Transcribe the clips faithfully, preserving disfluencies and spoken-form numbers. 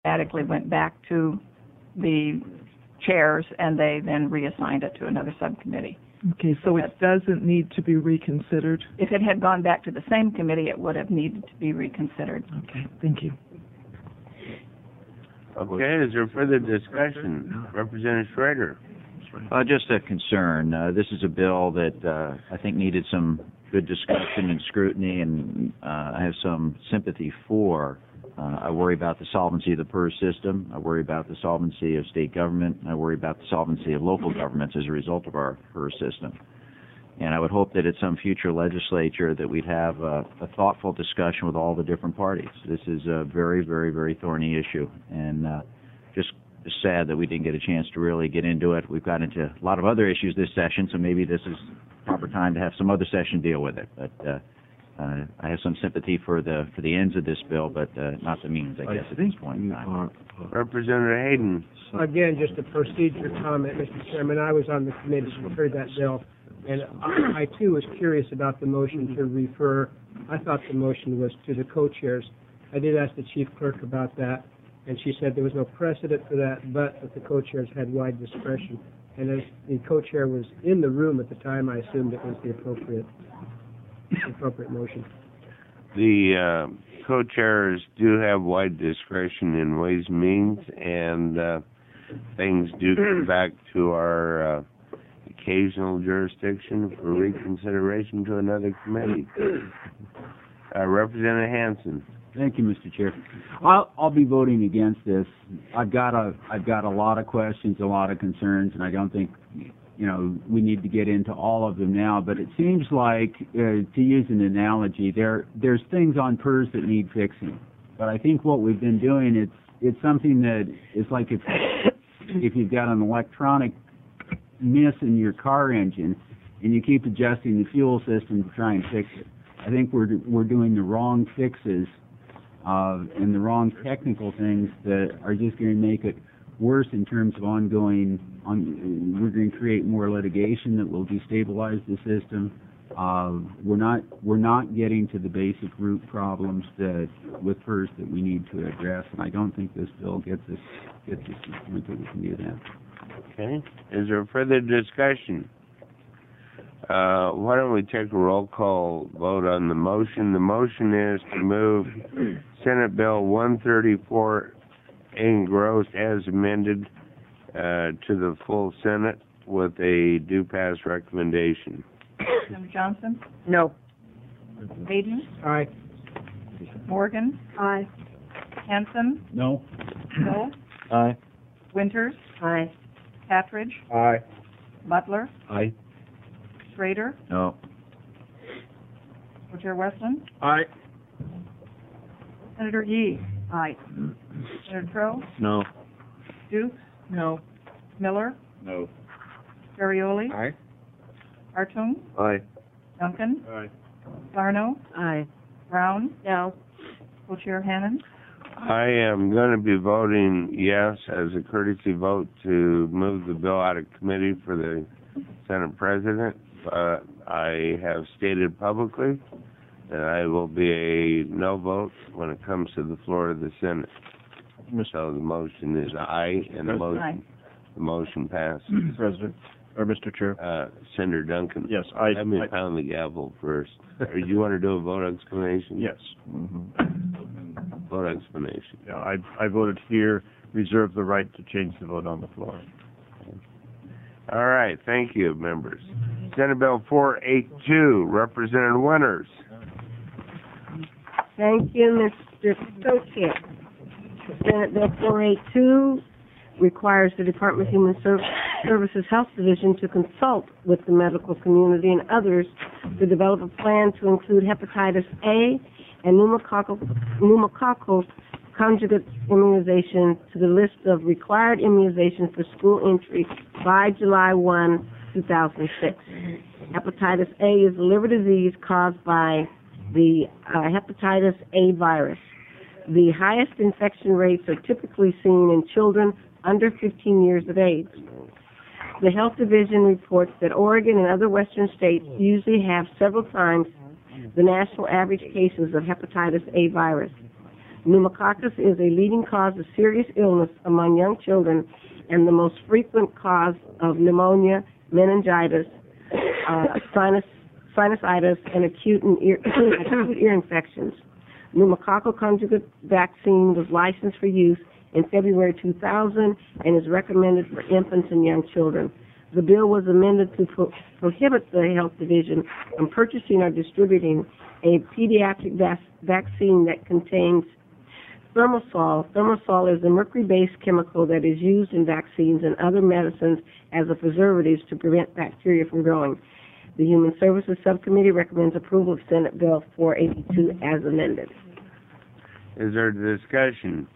automatically went back to the chairs, and they then reassigned it to another subcommittee. Okay, so it doesn't need to be reconsidered? If it had gone back to the same committee, it would have needed to be reconsidered. Okay, thank you. Okay, is there further discussion? Representative Schrader. Uh, just a concern. Uh, this is a bill that uh, I think needed some good discussion and scrutiny, and uh, I have some sympathy for. Uh, I worry about the solvency of the PERS system. I worry about the solvency of state government. I worry about the solvency of local governments as a result of our PERS system. And I would hope that at some future legislature that we'd have a, a thoughtful discussion with all the different parties. This is a very, very, very thorny issue, and uh, just sad that we didn't get a chance to really get into it. We've got into a lot of other issues this session, so maybe this is proper time to have some other session deal with it. But uh, uh, I have some sympathy for the for the ends of this bill, but uh, not the means, I guess, at this point in time. Representative Hayden. Again, just a procedure comment, Mister Chairman. I was on the committee who heard that bill, and I, I too was curious about the motion to refer. I thought the motion was to the co-chairs. I did ask the chief clerk about that, and she said there was no precedent for that, but that the co-chairs had wide discretion. And as the co-chair was in the room at the time, I assumed it was the appropriate, appropriate motion. The uh, co-chairs do have wide discretion in Ways and Means, and uh, things do come back to our uh, occasional jurisdiction for reconsideration to another committee. Uh, Representative Hansen. Thank you, Mister Chair. I'll, I'll be voting against this. I've got a I've got a lot of questions, a lot of concerns, and I don't think you know we need to get into all of them now. But it seems like, uh, to use an analogy, there there's things on PERS that need fixing. But I think what we've been doing it's it's something that is like if if you've got an electronic miss in your car engine and you keep adjusting the fuel system to try and fix it. I think we're we're doing the wrong fixes. Uh, and the wrong technical things that are just going to make it worse in terms of ongoing, on, we're going to create more litigation that will destabilize the system. Uh, we're not we're not getting to the basic root problems that with PERS that we need to address, and I don't think this bill gets us gets us to the point that we can do that. Okay. Is there further discussion? Uh, why don't we take a roll call vote on the motion? The motion is to move Senate Bill one thirty-four engrossed as amended uh, to the full Senate with a due pass recommendation. Senator Johnson? No. Hayden? Aye. Morgan? Aye. Hanson? No. Hill? Aye. Winters? Aye. Patridge? Aye. Butler? Aye. Schrader? No. Co-Chair Westland? Aye. Senator Yee? Aye. Senator Crow? No. Duke? No. Miller? No. Ferrioli? Aye. Hartung? Aye. Duncan? Aye. Sarno? Aye. Brown? No. Co-Chair Hannan? I am going to be voting yes as a courtesy vote to move the bill out of committee for the Senate President. But I have stated publicly that I will be a no vote when it comes to the floor of the Senate. So the motion is aye, and the motion, Aye. the motion passes. President, or Mister Chair. Uh, Senator Duncan. Yes, I. Let me I pound the gavel first. Or do you want to do a vote explanation? yes. Mm-hmm. Vote explanation. Yeah, I, I voted here, reserve the right to change the vote on the floor. All right, thank you, members. Senate Bill four eighty-two, Representative Winters. Thank you, Mister Co-Chair. Senate Bill four eighty-two requires the Department of Human Ser- Services Health Division to consult with the medical community and others to develop a plan to include hepatitis A and pneumococcal, pneumococcal conjugate immunization to the list of required immunizations for school entry by July first, two thousand six. Hepatitis A is a liver disease caused by the uh, hepatitis A virus. The highest infection rates are typically seen in children under fifteen years of age. The Health Division reports that Oregon and other western states usually have several times the national average cases of hepatitis A virus. Pneumococcus is a leading cause of serious illness among young children and the most frequent cause of pneumonia, meningitis, uh, sinus, sinusitis, and acute, and ear, acute ear infections. Pneumococcal conjugate vaccine was licensed for use in February two thousand and is recommended for infants and young children. The bill was amended to pro- prohibit the Health Division from purchasing or distributing a pediatric vac- vaccine that contains Thermosol. Thermosol is a mercury-based chemical that is used in vaccines and other medicines as a preservative to prevent bacteria from growing. The Human Services Subcommittee recommends approval of Senate Bill four eighty-two as amended. Is there discussion?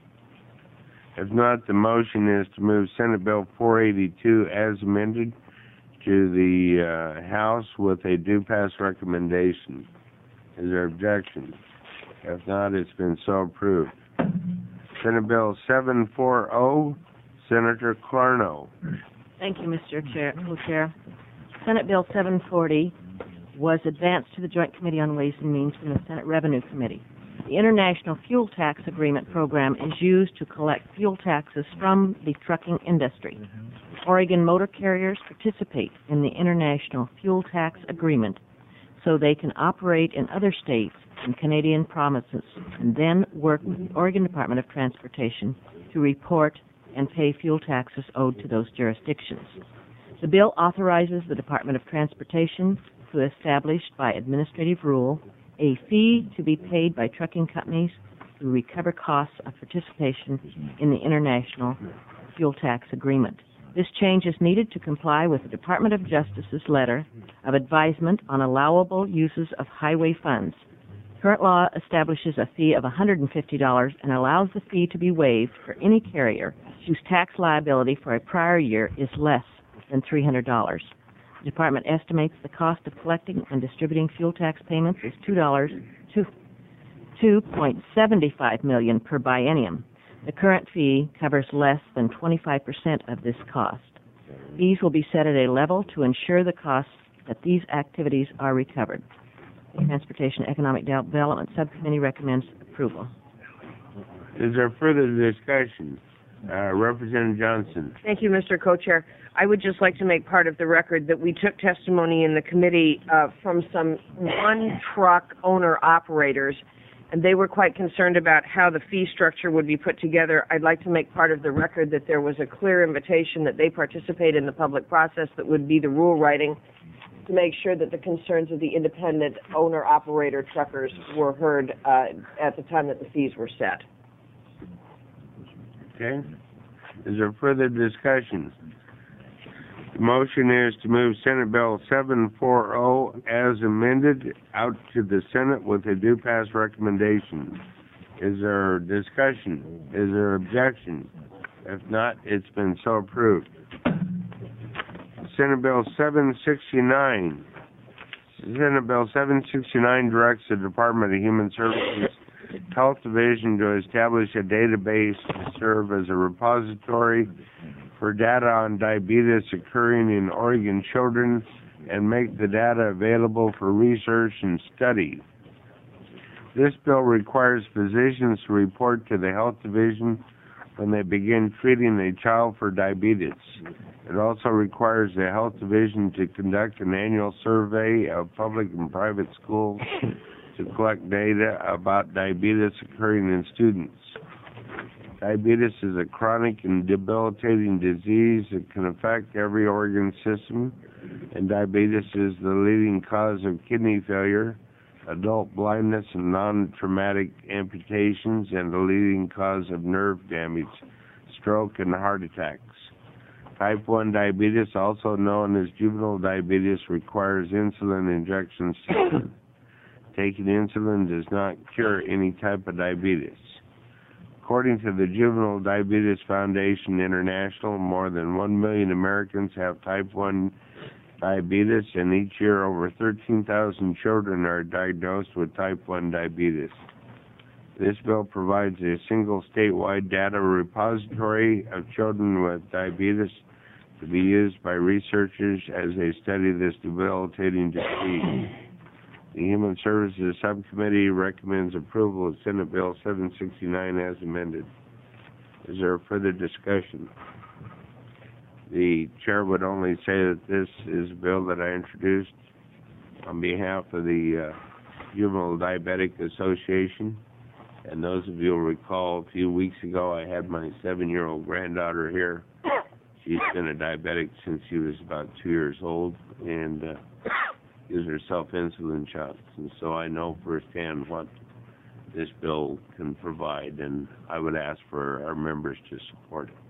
If not, the motion is to move Senate Bill four eighty-two as amended to the uh, House with a due pass recommendation. Is there objection? If not, it's been so approved. Senate Bill seven forty, Senator Clarno. Thank you, Mister Chair, Co-Chair. Senate Bill seven forty was advanced to the Joint Committee on Ways and Means from the Senate Revenue Committee. The International Fuel Tax Agreement program is used to collect fuel taxes from the trucking industry. Oregon motor carriers participate in the International Fuel Tax Agreement so they can operate in other states and Canadian provinces and then work with the Oregon Department of Transportation to report and pay fuel taxes owed to those jurisdictions. The bill authorizes the Department of Transportation to establish by administrative rule a fee to be paid by trucking companies to recover costs of participation in the International Fuel Tax Agreement. This change is needed to comply with the Department of Justice's letter of advisement on allowable uses of highway funds. Current law establishes a fee of one hundred fifty dollars and allows the fee to be waived for any carrier whose tax liability for a prior year is less than three hundred dollars. The Department estimates the cost of collecting and distributing fuel tax payments is two dollars to two point seven five million dollars per biennium. The current fee covers less than twenty-five percent of this cost. Fees will be set at a level to ensure the costs that these activities are recovered. The Transportation Economic Development Subcommittee recommends approval. Is there further discussion? Uh, Representative Johnson. Thank you, Mister Co-Chair. I would just like to make part of the record that we took testimony in the committee uh, from some one-truck owner-operators, and they were quite concerned about how the fee structure would be put together. I'd like to make part of the record that there was a clear invitation that they participate in the public process that would be the rule writing to make sure that the concerns of the independent owner-operator truckers were heard uh, at the time that the fees were set. Okay. Is there further discussion? The motion is to move Senate Bill seven forty as amended out to the Senate with a due pass recommendation. Is there discussion? Is there objection? If not, it's been so approved. Senate Bill seven sixty-nine. Senate Bill seven sixty-nine directs the Department of Human Services Health Division to establish a database to serve as a repository for data on diabetes occurring in Oregon children and make the data available for research and study. This bill requires physicians to report to the Health Division when they begin treating a child for diabetes. It also requires the Health Division to conduct an annual survey of public and private schools to collect data about diabetes occurring in students. Diabetes is a chronic and debilitating disease that can affect every organ system, and diabetes is the leading cause of kidney failure, adult blindness and non-traumatic amputations, and the leading cause of nerve damage, stroke, and heart attacks. Type one diabetes, also known as juvenile diabetes, requires insulin injections. Taking insulin does not cure any type of diabetes. According to the Juvenile Diabetes Foundation International, more than one million Americans have type one diabetes, and each year over thirteen thousand children are diagnosed with type one diabetes. This bill provides a single statewide data repository of children with diabetes to be used by researchers as they study this debilitating disease. The Human Services Subcommittee recommends approval of Senate Bill seven sixty-nine as amended. Is there further discussion? The chair would only say that this is a bill that I introduced on behalf of the uh, Juvenile Diabetic Association. And those of you will recall, a few weeks ago, I had my seven-year-old granddaughter here. She's been a diabetic since she was about two years old, and uh, gives herself insulin shots. And so I know firsthand what this bill can provide, and I would ask for our members to support it.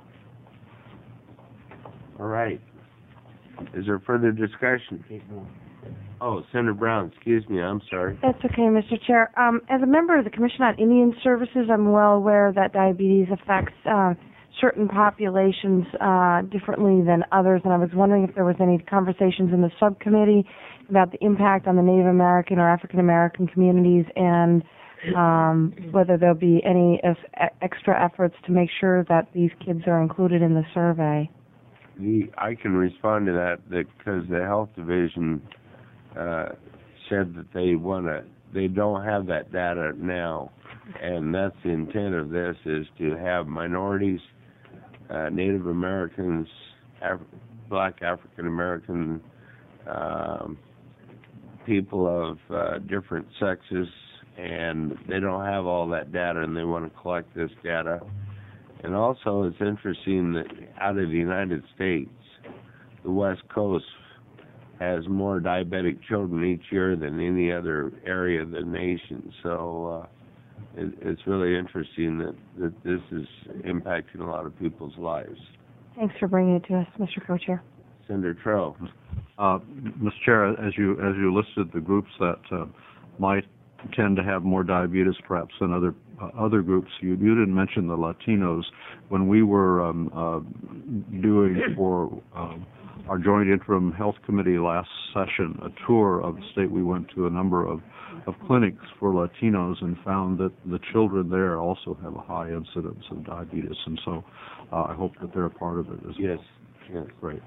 All right. Is there further discussion? Oh, Senator Brown, excuse me, I'm sorry. That's okay, Mister Chair. Um, as a member of the Commission on Indian Services, I'm well aware that diabetes affects uh, certain populations uh, differently than others, and I was wondering if there was any conversations in the subcommittee about the impact on the Native American or African American communities, and um, whether there'll be any uh, extra efforts to make sure that these kids are included in the survey. The, I can respond to that because the Health Division uh, said that they want to, they don't have that data now, and that's the intent of this, is to have minorities, uh, Native Americans, Af- Black African American, um, people of uh, different sexes, and they don't have all that data, and they want to collect this data. And also, it's interesting that out of the United States, the West Coast has more diabetic children each year than any other area of the nation. So uh, it, it's really interesting that, that this is impacting a lot of people's lives. Thanks for bringing it to us, Mister Co-Chair. Senator Troe. Uh, Mister Chair, as you as you listed the groups that uh, might tend to have more diabetes perhaps than other uh, other groups, you, you didn't mention the Latinos. When we were um, uh, doing for um, our joint interim health committee last session a tour of the state, we went to a number of, of clinics for Latinos and found that the children there also have a high incidence of diabetes, and so uh, I hope that they're a part of it as Yes, well. yes. Great.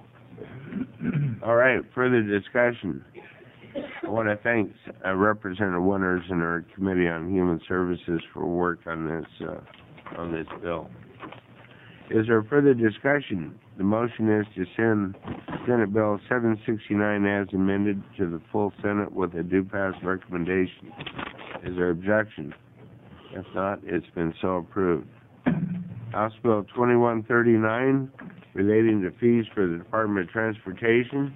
All right, further discussion. I want to thank uh, Representative Winters and our Committee on Human Services for work on this uh, on this bill. Is there further discussion? The motion is to send Senate Bill seven sixty-nine as amended to the full Senate with a due pass recommendation. Is there objection? If not, it's been so approved. House Bill twenty-one thirty-nine, relating to fees for the Department of Transportation.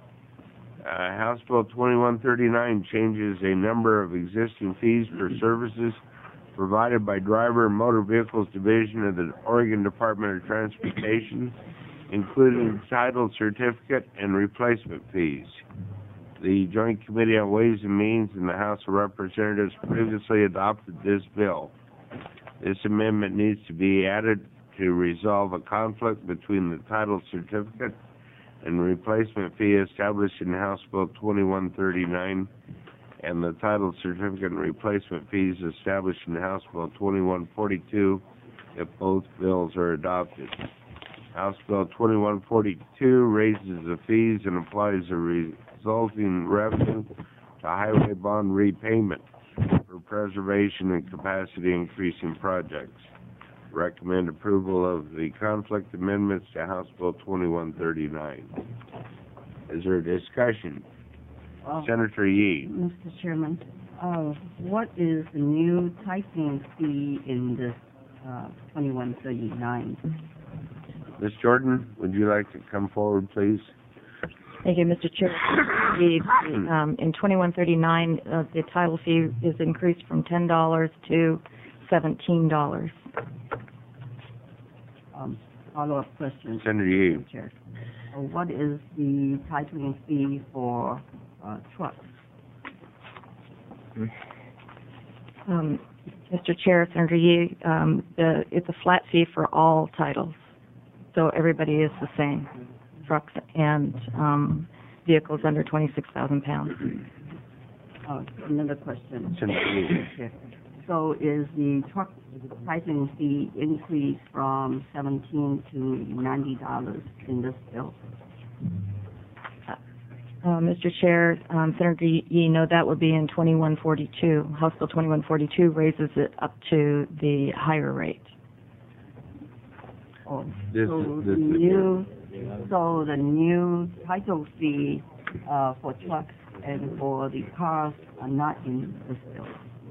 Uh, House Bill twenty-one thirty-nine changes a number of existing fees for services provided by Driver and Motor Vehicles Division of the Oregon Department of Transportation, including title certificate and replacement fees. The Joint Committee on Ways and Means in the House of Representatives previously adopted this bill. This amendment needs to be added to resolve a conflict between the title certificate and replacement fee established in House Bill twenty-one thirty-nine and the title certificate and replacement fees established in House Bill twenty-one forty-two if both bills are adopted. House Bill twenty-one forty-two raises the fees and applies the resulting revenue to highway bond repayment for preservation and capacity increasing projects. Recommend approval of the conflict amendments to House Bill twenty-one thirty-nine. Is there a discussion? Uh, Senator Yee. Mister Chairman, uh, what is the new typing fee in this uh, twenty-one thirty-nine? Miz Jordan, would you like to come forward, please? Thank you, Mister Chair. The, um, in twenty-one thirty-nine, uh, the title fee is increased from ten dollars to seventeen dollars. Um, follow-up question. Senator Yee. Chair. Uh, what is the titling fee for uh, trucks? Um, Mister Chair, Senator Yee, um, the, it's a flat fee for all titles, so everybody is the same, trucks and um, vehicles under twenty-six thousand pounds. Uh, another question. Senator Yee. So is the truck titling fee increased from seventeen to ninety dollars in this bill? Uh, Mister Chair, um, Senator Yee, no, that would be in twenty-one forty-two. House Bill twenty-one forty-two raises it up to the higher rate. Oh, This so is- the this is- new, so the new title fee, uh, for trucks and for the cars are not in this bill.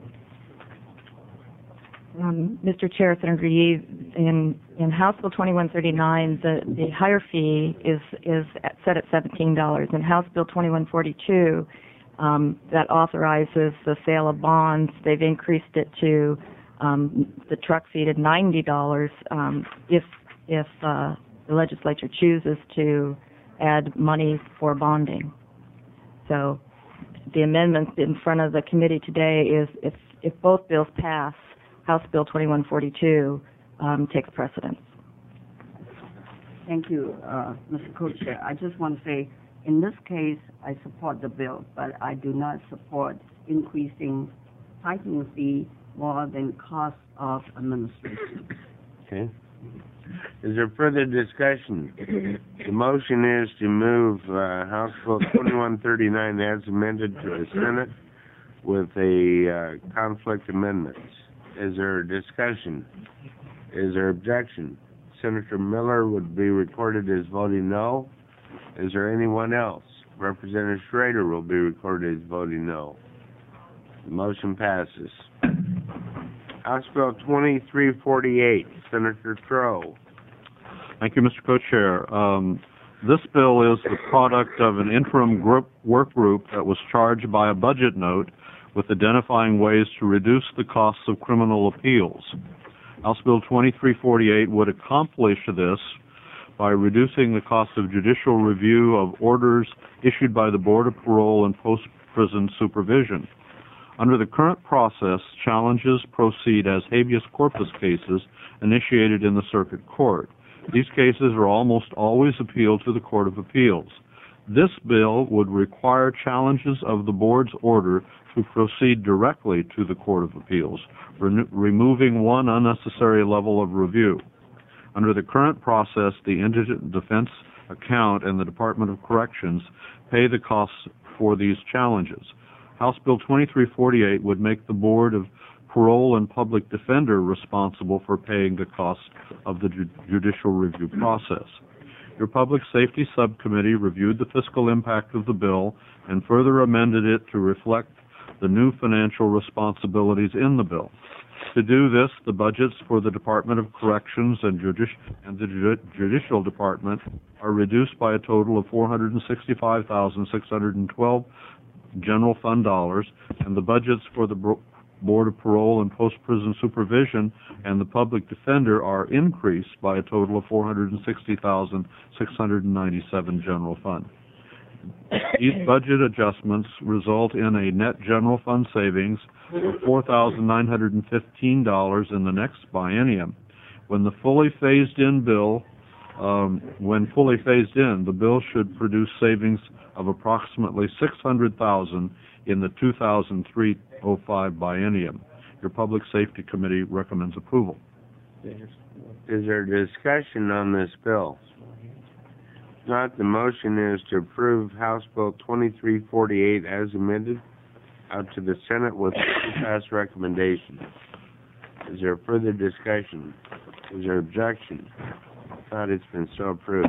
Um, Mister Chair, Senator Yee, in, in House Bill twenty-one thirty-nine, the, the higher fee is, is at, set at seventeen dollars. In House Bill twenty-one forty-two, um, that authorizes the sale of bonds. They've increased it to, um, the truck fee to ninety dollars, um, if, if, uh, the legislature chooses to add money for bonding. So the amendment in front of the committee today is if, if both bills pass, House Bill twenty-one forty-two um, takes precedence. Thank you, uh, Mister Co-Chair. I just want to say, in this case, I support the bill, but I do not support increasing titling fee more than cost of administration. Okay. Is there further discussion? The motion is to move uh, House Bill twenty-one thirty-nine as amended to the Senate with a uh, conflict amendment. Is there a discussion? Is there objection? Senator Miller would be recorded as voting no. Is there anyone else? Representative Schrader will be recorded as voting no. The motion passes. House Bill twenty-three forty-eight, Senator Crow. Thank you, Mister Co-Chair. Um, this bill is the product of an interim group, work group that was charged by a budget note with identifying ways to reduce the costs of criminal appeals. House Bill twenty-three forty-eight would accomplish this by reducing the cost of judicial review of orders issued by the Board of Parole and Post-Prison Supervision. Under the current process, challenges proceed as habeas corpus cases initiated in the Circuit Court. These cases are almost always appealed to the Court of Appeals. This bill would require challenges of the Board's order to proceed directly to the Court of Appeals, re- removing one unnecessary level of review. Under the current process, the Indigent Defense Account and the Department of Corrections pay the costs for these challenges. House Bill twenty-three forty-eight would make the Board of Parole and Public Defender responsible for paying the costs of the ju- judicial review process. Your Public Safety Subcommittee reviewed the fiscal impact of the bill and further amended it to reflect the new financial responsibilities in the bill. To do this, the budgets for the Department of Corrections and, Judici- and the Ju- Judicial Department are reduced by a total of four hundred sixty-five thousand six hundred twelve general fund dollars, and the budgets for the Bo- Board of Parole and Post-Prison Supervision and the Public Defender are increased by a total of four hundred sixty thousand six hundred ninety-seven general fund. These budget adjustments result in a net general fund savings of four thousand nine hundred fifteen dollars in the next biennium. When the fully phased-in bill, um, when fully phased in, the bill should produce savings of approximately six hundred thousand dollars in the two thousand three oh five biennium. Your Public Safety Committee recommends approval. Is there discussion on this bill? If not, the motion is to approve House Bill twenty-three forty-eight as amended out to the Senate with a pass recommendation. Is there further discussion? Is there objection? If not, it's been so approved.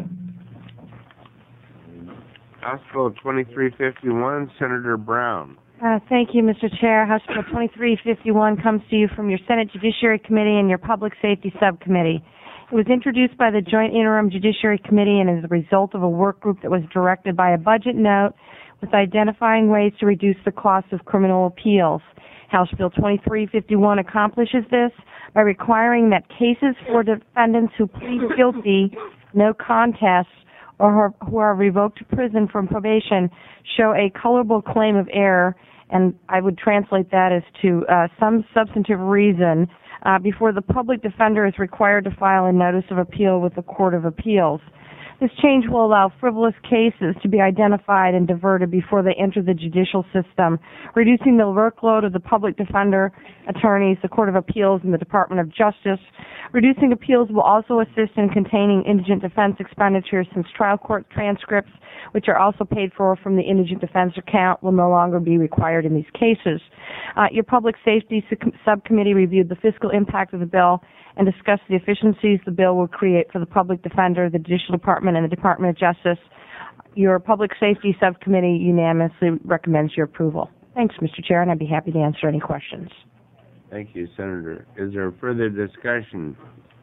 House Bill twenty-three fifty-one, Senator Brown. Uh, thank you, Mister Chair. House Bill twenty-three fifty-one comes to you from your Senate Judiciary Committee and your Public Safety Subcommittee. It was introduced by the Joint Interim Judiciary Committee and is the result of a work group that was directed by a budget note with identifying ways to reduce the cost of criminal appeals. House Bill twenty-three fifty-one accomplishes this by requiring that cases for defendants who plead guilty, no contest, or who are revoked to prison from probation show a colorable claim of error, and I would translate that as to uh, some substantive reason, uh, before the public defender is required to file a notice of appeal with the Court of Appeals. This change will allow frivolous cases to be identified and diverted before they enter the judicial system, reducing the workload of the public defender, attorneys, the Court of Appeals, and the Department of Justice. Reducing appeals will also assist in containing indigent defense expenditures, since trial court transcripts, which are also paid for from the indigent defense account, will no longer be required in these cases. Uh, your Public Safety Subcommittee reviewed the fiscal impact of the bill and discussed the efficiencies the bill will create for the public defender, the Judicial Department, and the Department of Justice. Your Public Safety Subcommittee unanimously recommends your approval. Thanks, Mister Chair, and I'd be happy to answer any questions. Thank you, Senator. Is there further discussion?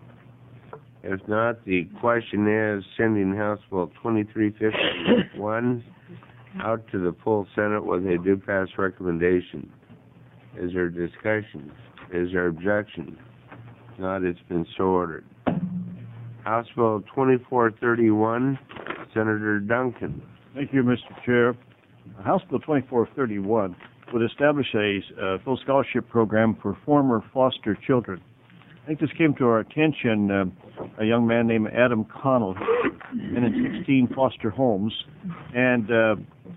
If not, the question is sending House Bill twenty-three fifty-one out to the full Senate with a due pass recommendation. Is there discussion? Is there objection? If not, it's been so ordered. House Bill twenty-four thirty-one, Senator Duncan. Thank you, Mister Chair. House Bill twenty-four thirty-one would establish a uh, full scholarship program for former foster children. I think this came to our attention, uh, a young man named Adam Connell, been in sixteen foster homes, and uh,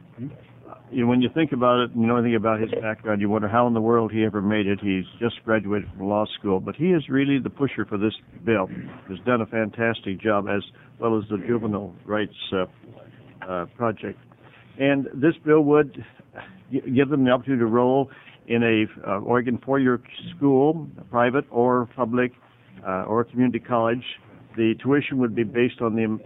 you know, when you think about it and you know anything about his background, you wonder how in the world he ever made it. He's just graduated from law school, but he is really the pusher for this bill. Has done a fantastic job, as well as the juvenile rights uh, uh, project. And this bill would give them the opportunity to enroll in a uh, Oregon four-year school, private or public, uh, or community college. The tuition would be based on the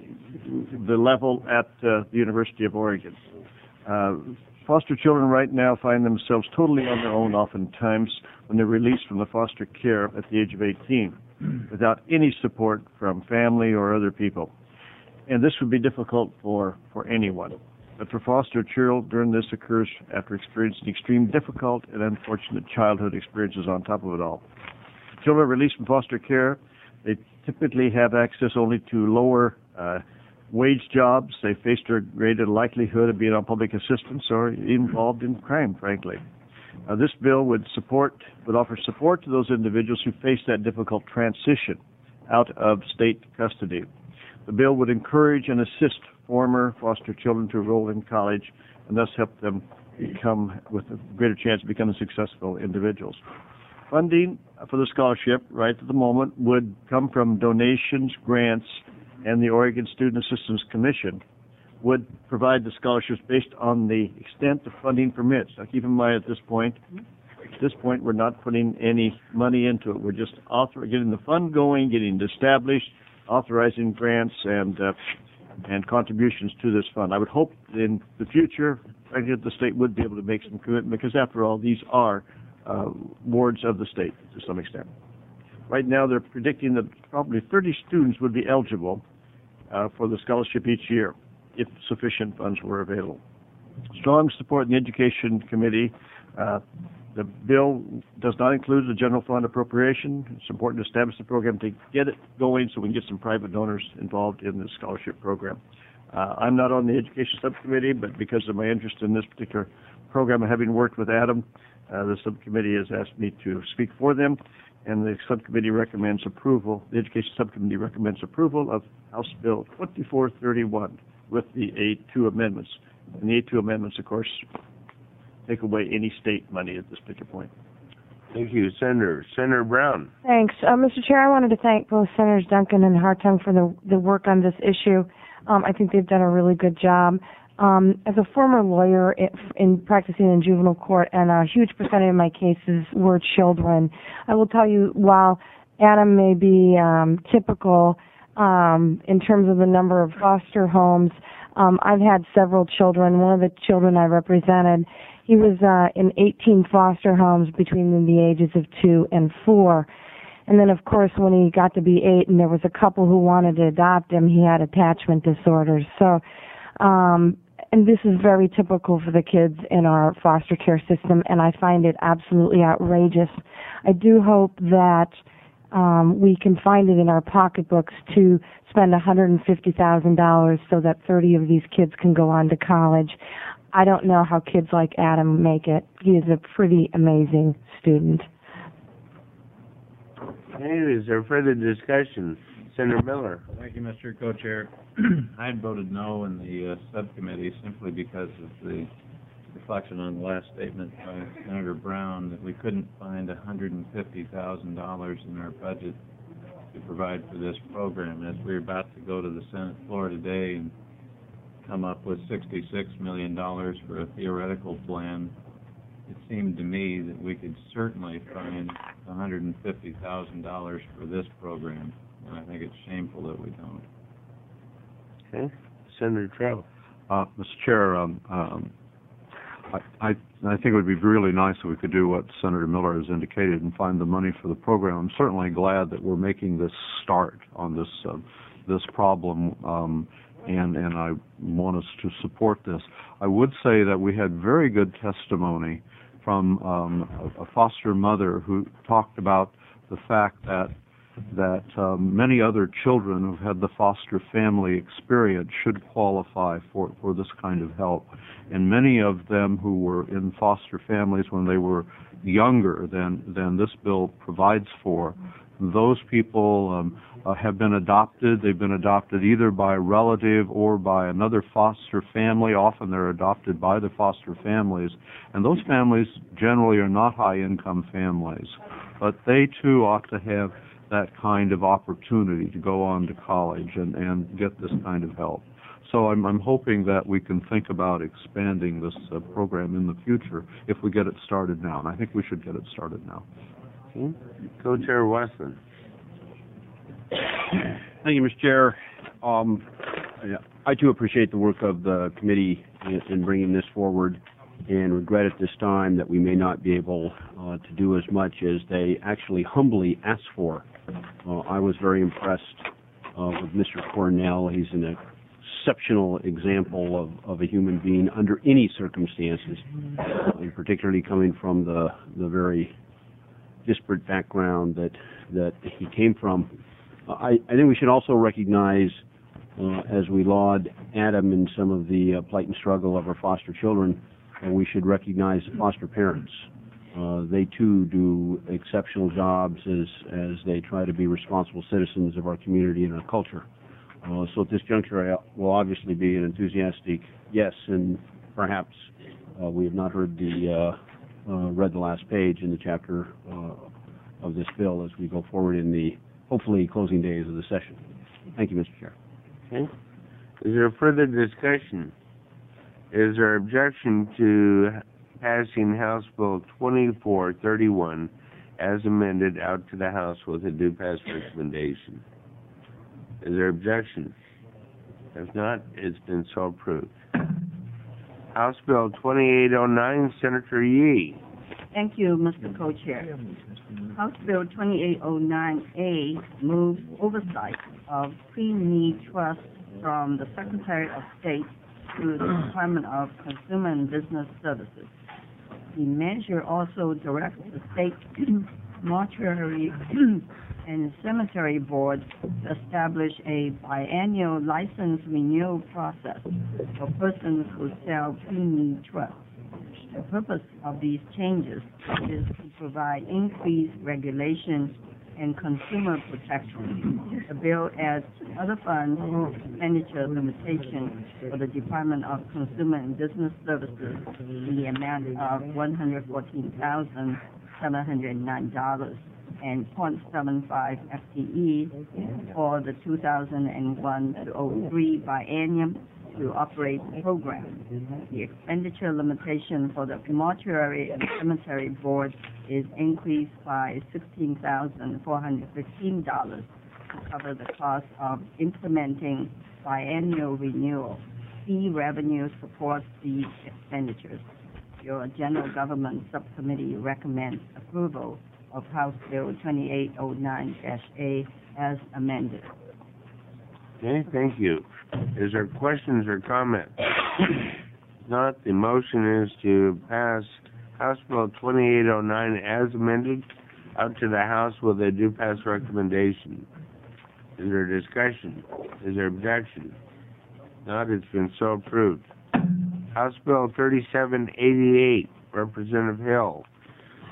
the level at uh, the University of Oregon. Uh, foster children right now find themselves totally on their own oftentimes when they're released from the foster care at the age of eighteen, without any support from family or other people. And this would be difficult for, for anyone. But for foster children, this occurs after experiencing extreme difficult and unfortunate childhood experiences on top of it all. Children released from foster care, they typically have access only to lower uh, wage jobs. They face a greater likelihood of being on public assistance or involved in crime, frankly. Uh, this bill would support, would offer support to those individuals who face that difficult transition out of state custody. The bill would encourage and assist former foster children to enroll in college and thus help them become, with a greater chance of becoming successful individuals. Funding for the scholarship right at the moment would come from donations, grants, and the Oregon Student Assistance Commission would provide the scholarships based on the extent the funding permits. Now keep in mind at this point, at this point we're not putting any money into it. We're just author- getting the fund going, getting it established, authorizing grants and uh, and contributions to this fund. I would hope in the future that the state would be able to make some commitment, because after all, these are uh, wards of the state to some extent. Right now, they're predicting that probably thirty students would be eligible uh, for the scholarship each year if sufficient funds were available. Strong support in the Education Committee. Uh, the bill does not include the general fund appropriation. It's important to establish the program to get it going so we can get some private donors involved in the scholarship program. Uh, I'm not on the Education Subcommittee, but because of my interest in this particular program, having worked with Adam, uh, the subcommittee has asked me to speak for them, and the subcommittee recommends approval. The Education Subcommittee recommends approval of House Bill twenty-four thirty-one with the A two amendments. And the A two amendments, of course, take away any state money at this particular point. Thank you, Senator. Senator Brown. Thanks. Uh, Mister Chair, I wanted to thank both Senators Duncan and Hartung for the, the work on this issue. Um, I think they've done a really good job. Um, as a former lawyer in, in practicing in juvenile court, and a huge percentage of my cases were children, I will tell you, while Adam may be um, typical um, in terms of the number of foster homes, um, I've had several children. One of the children I represented, he was uh, in eighteen foster homes between the ages of two and four. And then, of course, when he got to be eight and there was a couple who wanted to adopt him, he had attachment disorders. So, um, and this is very typical for the kids in our foster care system, and I find it absolutely outrageous. I do hope that um, we can find it in our pocketbooks to spend one hundred fifty thousand dollars so that thirty of these kids can go on to college. I don't know how kids like Adam make it. He is a pretty amazing student. Hey, is there further discussion? Senator Miller. Thank you, Mister Co-Chair. I had voted no in the uh, subcommittee simply because of the reflection on the last statement by Senator Brown that we couldn't find one hundred fifty thousand dollars in our budget to provide for this program. As we're about to go to the Senate floor today and come up with sixty-six million dollars for a theoretical plan, it seemed to me that we could certainly find one hundred fifty thousand dollars for this program, and I think it's shameful that we don't. Okay. Senator Trevor. Uh, Mister Chair, um, um, I, I, I think it would be really nice if we could do what Senator Miller has indicated and find the money for the program. I'm certainly glad that we're making this start on this uh, this problem, um, and and I want us to support this. I would say that we had very good testimony from um, a, a foster mother who talked about the fact that that um, many other children who've had the foster family experience should qualify for, for this kind of help. And many of them who were in foster families when they were younger than, than this bill provides for, those people um, uh, have been adopted. They've been adopted either by a relative or by another foster family. Often they're adopted by the foster families. And those families generally are not high-income families. But they, too, ought to have that kind of opportunity to go on to college and, and get this kind of help. So I'm, I'm hoping that we can think about expanding this uh, program in the future if we get it started now. And I think we should get it started now. Okay. Co-Chair Westland. Thank you, Mister Chair. Um, I, too, appreciate the work of the committee in, in bringing this forward, and regret at this time that we may not be able uh, to do as much as they actually humbly asked for. Uh, I was very impressed uh, with Mister Cornell. He's an exceptional example of, of a human being under any circumstances, uh, and particularly coming from the, the very disparate background that, that he came from. Uh, I, I think we should also recognize, uh, as we laud Adam in some of the uh, plight and struggle of our foster children, uh, we should recognize the foster parents. Uh, they too do exceptional jobs as, as they try to be responsible citizens of our community and our culture. Uh, so at this juncture, I will obviously be an enthusiastic yes, and perhaps uh, we have not heard the uh, uh, read the last page in the chapter uh, of this bill as we go forward in the hopefully closing days of the session. Thank you, Mister Chair. Okay. Is there further discussion? Is there objection to passing House Bill twenty-four thirty-one as amended out to the House with a due pass recommendation? Is there objection? If not, it's been so approved. House Bill twenty-eight oh nine, Senator Yee. Thank you, Mister Co-Chair. House Bill twenty-eight oh nine A moves oversight of pre-need trust from the Secretary of State to the Department of Consumer and Business Services. The measure also directs the state mortuary and cemetery board to establish a biannual license renewal process for persons who sell pre-need trusts. The purpose of these changes is to provide increased regulation and consumer protection. The bill adds other funds expenditure limitations for the Department of Consumer and Business Services in the amount of one hundred fourteen thousand seven hundred nine dollars and zero point seven five F T E for the two thousand one to oh three biennium to operate the program. The expenditure limitation for the mortuary and cemetery board is increased by sixteen thousand four hundred fifteen dollars to cover the cost of implementing biennial renewal. Fee revenue supports these expenditures. Your General Government Subcommittee recommends approval of House Bill twenty-eight oh nine A as amended. Okay, thank you. Is there questions or comments? If not, the motion is to pass House Bill twenty-eight oh nine as amended out to the House with a due pass recommendation. Is there discussion? Is there objection? If not, it's been so approved. House Bill thirty-seven eighty-eight, Representative Hill.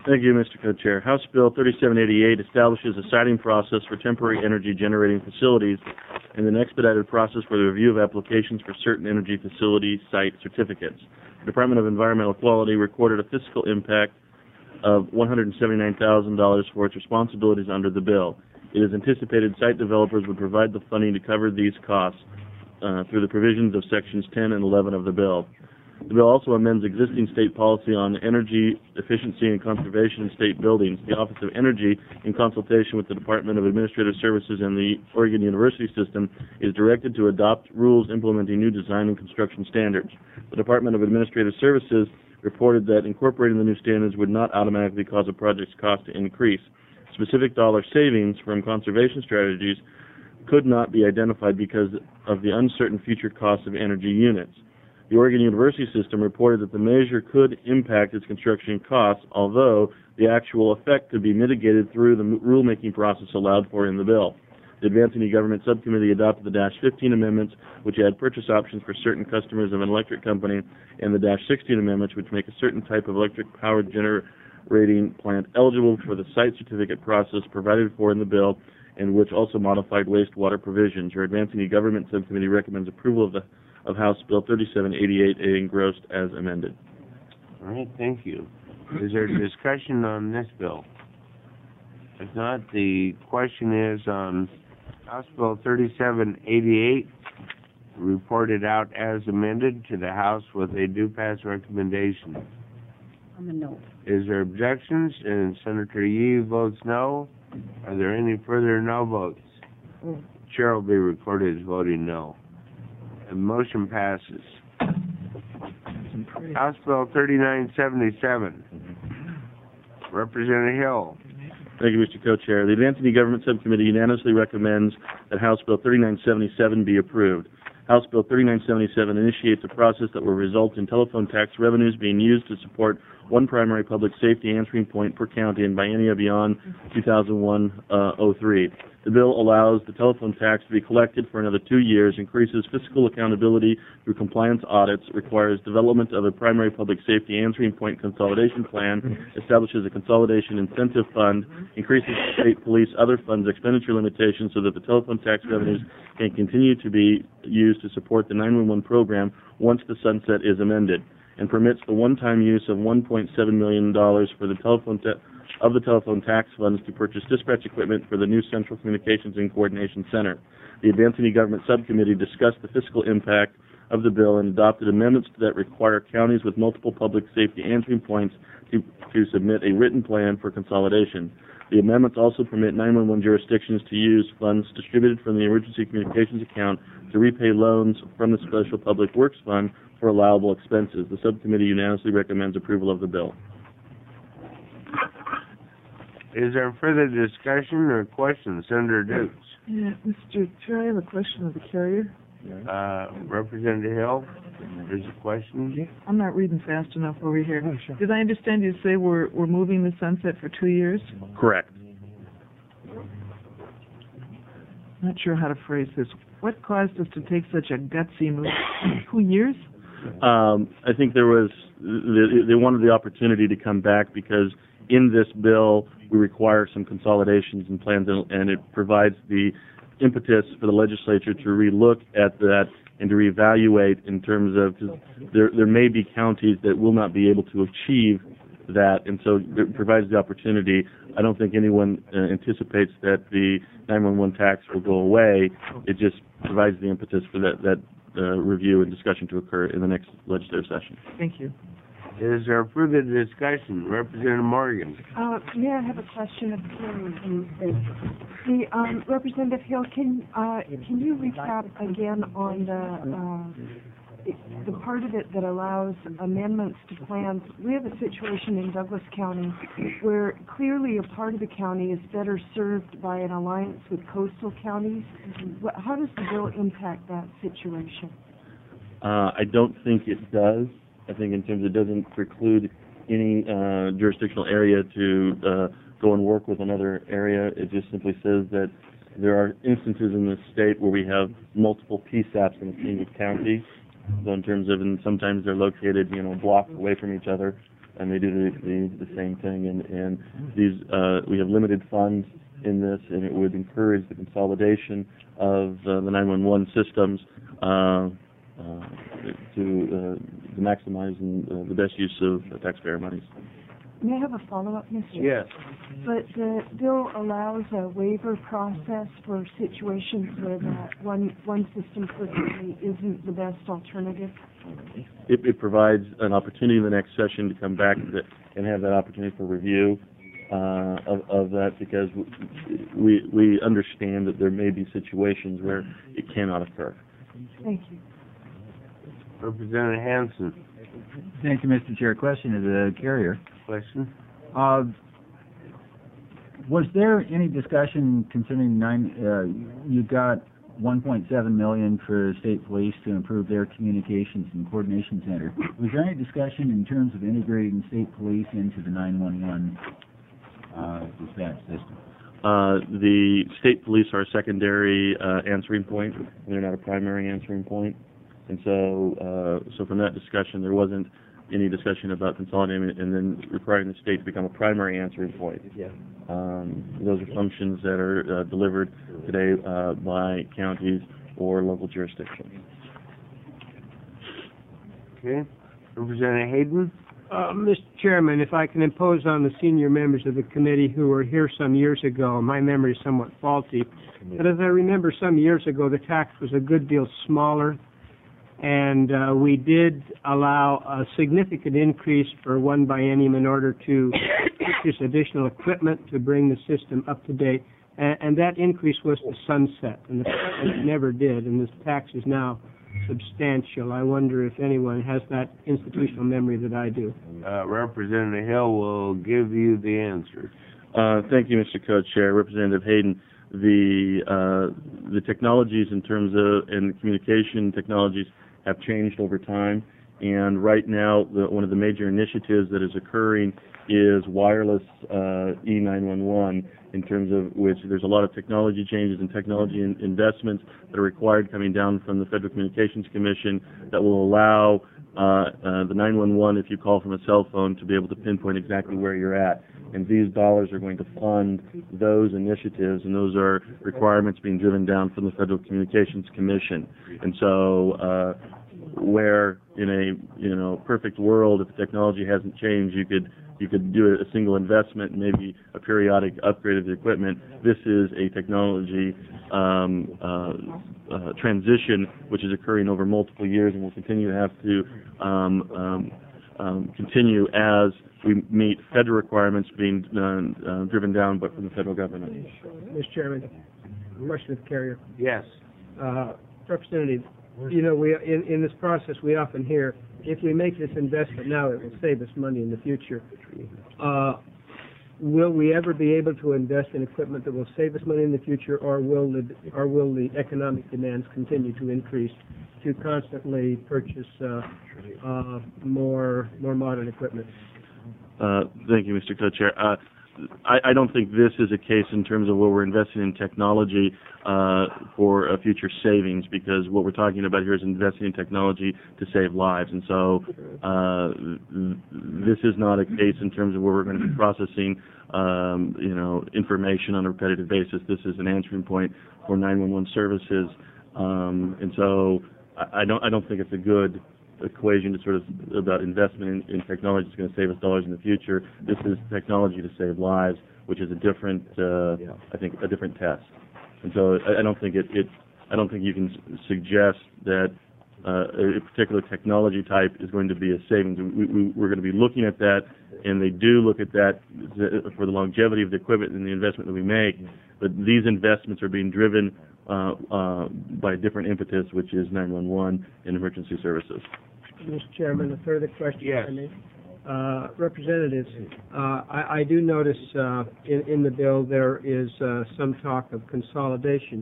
Thank you, Mister Co-Chair. House Bill thirty-seven eighty-eight establishes a siting process for temporary energy generating facilities and an expedited process for the review of applications for certain energy facility site certificates. The Department of Environmental Quality recorded a fiscal impact of one hundred seventy-nine thousand dollars for its responsibilities under the bill. It is anticipated site developers would provide the funding to cover these costs uh, through the provisions of Sections ten and eleven of the bill. The bill also amends existing state policy on energy efficiency and conservation in state buildings. The Office of Energy, in consultation with the Department of Administrative Services and the Oregon University System, is directed to adopt rules implementing new design and construction standards. The Department of Administrative Services reported that incorporating the new standards would not automatically cause a project's cost to increase. Specific dollar savings from conservation strategies could not be identified because of the uncertain future costs of energy units. The Oregon University System reported that the measure could impact its construction costs, although the actual effect could be mitigated through the rulemaking process allowed for in the bill. The Advancing E-Government Subcommittee adopted the Dash fifteen amendments, which add purchase options for certain customers of an electric company, and the Dash sixteen amendments, which make a certain type of electric-powered generating plant eligible for the site certificate process provided for in the bill, and which also modified wastewater provisions. Your Advancing E-Government Subcommittee recommends approval of the of House Bill thirty-seven eighty-eight, engrossed as amended. All right, thank you. Is there discussion on this bill? If not, the question is on House Bill thirty-seven eighty-eight, reported out as amended to the House with a do pass recommendation. I'm a no. Is there objections? And Senator Yee votes no. Are there any further no votes? Mm. Chair will be recorded as voting no. The motion passes. House Bill thirty-nine seventy-seven. Representative Hill. Thank you, Mister Co-Chair. The Advancing E-Government Subcommittee unanimously recommends that House Bill thirty-nine seventy-seven be approved. House Bill thirty-nine seventy-seven initiates a process that will result in telephone tax revenues being used to support one primary public safety answering point per county and biennia beyond two thousand one oh three. The bill allows the telephone tax to be collected for another two years, increases fiscal accountability through compliance audits, requires development of a primary public safety answering point consolidation plan, establishes a consolidation incentive fund, increases state police other funds expenditure limitations so that the telephone tax revenues can continue to be used to support the nine one one program once the sunset is amended, and permits the one-time use of one point seven million dollars for the telephone ta- of the telephone tax funds to purchase dispatch equipment for the new Central Communications and Coordination Center. The Advancing E-Government Subcommittee discussed the fiscal impact of the bill and adopted amendments that require counties with multiple public safety answering points to, to submit a written plan for consolidation. The amendments also permit nine one one jurisdictions to use funds distributed from the Emergency Communications account to repay loans from the Special Public Works Fund for allowable expenses. The subcommittee unanimously recommends approval of the bill. Is there further discussion or questions? Senator Dukes. Yeah, Mister Chair, I have a question of the carrier. Uh, Representative Hill, there's a question. I'm not reading fast enough over here. Oh, sure. Did I understand you to say we're we're moving the sunset for two years? Correct. Not sure how to phrase this. What caused us to take such a gutsy move? Two years? Um, I think there was they, they wanted the opportunity to come back because in this bill we require some consolidations and plans, and, and it provides the impetus for the legislature to relook at that and to reevaluate in terms of, cause there there may be counties that will not be able to achieve that, and so it provides the opportunity. I don't think anyone uh, anticipates that the nine one one tax will go away. It just provides the impetus for that, that uh, review and discussion to occur in the next legislative session. Thank you. Is there further discussion? Representative Morgan. Uh, may I have a question of the The um, Representative Hill, can uh, can you recap again on the uh, the part of it that allows amendments to plans? We have a situation in Douglas County where clearly a part of the county is better served by an alliance with coastal counties. How does the bill impact that situation? Uh, I don't think it does. I think in terms of it doesn't preclude any uh, jurisdictional area to uh, go and work with another area. It just simply says that there are instances in the state where we have multiple P SAPs in a single county. So in terms of, and sometimes they're located, you know, blocks away from each other. and they do the, the, the same thing. And, and these, uh, we have limited funds in this, and it would encourage the consolidation of uh, the nine one one systems uh, uh, to, uh, to maximize uh, the best use of uh, taxpayer monies. May I have a follow-up, Mister Yes. But the bill allows a waiver process for situations where that one, one system personally isn't the best alternative? It, it provides an opportunity in the next session to come back to the, and have that opportunity for review uh, of, of that, because we, we understand that there may be situations where it cannot occur. Thank you. Representative Hanson. Thank you, Mister Chair. Question to the carrier. Question? Uh, was there any discussion concerning nine, uh, you got one point seven million for state police to improve their communications and coordination center. Was there any discussion in terms of integrating state police into the nine one one uh, dispatch system? Uh, the state police are a secondary uh, answering point, and they're not a primary answering point. And so, uh, so from that discussion, there wasn't any discussion about consolidating and then requiring the state to become a primary answering point. Yeah. Um, those are functions that are uh, delivered today uh, by counties or local jurisdictions. Okay. Representative Hayden? Uh, Mister Chairman, if I can impose on the senior members of the committee who were here some years ago, my memory is somewhat faulty, but as I remember some years ago, the tax was a good deal smaller, and uh, we did allow a significant increase for one biennium in order to purchase additional equipment to bring the system up to date, and, and that increase was to sunset, and the president never did, and this tax is now substantial. I wonder if anyone has that institutional memory that I do. Uh, Representative Hill will give you the answer. Uh, thank you, Mister Co-Chair. Representative Hayden, the uh, the technologies in terms of and communication technologies have changed over time, and right now the, one of the major initiatives that is occurring is wireless uh, E nine one one, in terms of which there's a lot of technology changes and technology in, investments that are required coming down from the Federal Communications Commission that will allow uh, uh, the nine one one, if you call from a cell phone, to be able to pinpoint exactly where you're at. And these dollars are going to fund those initiatives, and those are requirements being driven down from the Federal Communications Commission. And so, uh, where in a you know perfect world, if the technology hasn't changed, you could you could do a single investment, maybe a periodic upgrade of the equipment. This is a technology um, uh, uh, transition which is occurring over multiple years, and will continue to have to um, um, um, continue as we meet federal requirements being uh, uh, driven down but from the federal government. Mister Chairman, question with the carrier. Yes. Uh, Representative, you know, we in, in this process we often hear, if we make this investment now, it will save us money in the future. Uh, will we ever be able to invest in equipment that will save us money in the future, or will the or will the economic demands continue to increase to constantly purchase uh, uh, more more modern equipment? Uh, thank you, Mister Co-Chair. Uh, I, I don't think this is a case in terms of where we're investing in technology uh, for a future savings, because what we're talking about here is investing in technology to save lives. And so uh, this is not a case in terms of where we're going to be processing um, you know, information on a repetitive basis. This is an answering point for nine one one services. Um, and so I, I don't I don't think it's a good equation to sort of about investment in, in technology is going to save us dollars in the future. This is technology to save lives, which is a different, uh, yeah. I think, a different test. And so I, I don't think it, it, I don't think you can s- suggest that uh, a particular technology type is going to be a savings. We, we, we're going to be looking at that, and they do look at that for the longevity of the equipment and the investment that we make. But these investments are being driven uh, uh, by a different impetus, which is nine one one and emergency services. Mister Chairman, a further question. Yes. Uh, representatives, uh, I, I do notice uh, in, in the bill there is uh, some talk of consolidation.